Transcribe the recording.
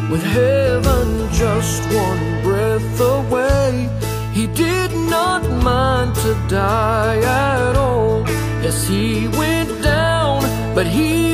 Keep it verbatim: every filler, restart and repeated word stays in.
with heaven just one breath away. He did not mind to die at all as he went down, but he